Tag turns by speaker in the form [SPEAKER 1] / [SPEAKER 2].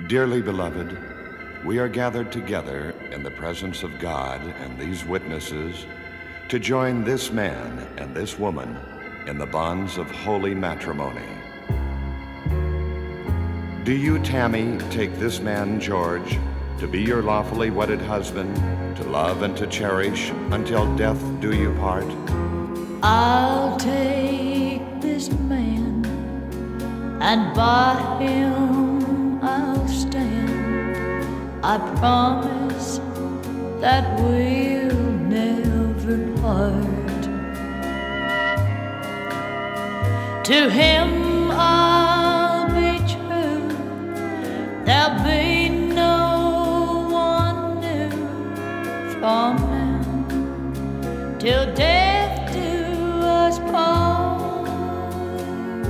[SPEAKER 1] Dearly beloved, we are gathered together in the presence of God and these witnesses to join this man and this woman in the bonds of holy matrimony. Do you, Tammy, take this man, George, to be your lawfully wedded husband, to love and to cherish until death do you part?
[SPEAKER 2] I'll take this man, and by him I'll stand. I promise that we'll never part. To him I'll be true, there'll be no one new from now till death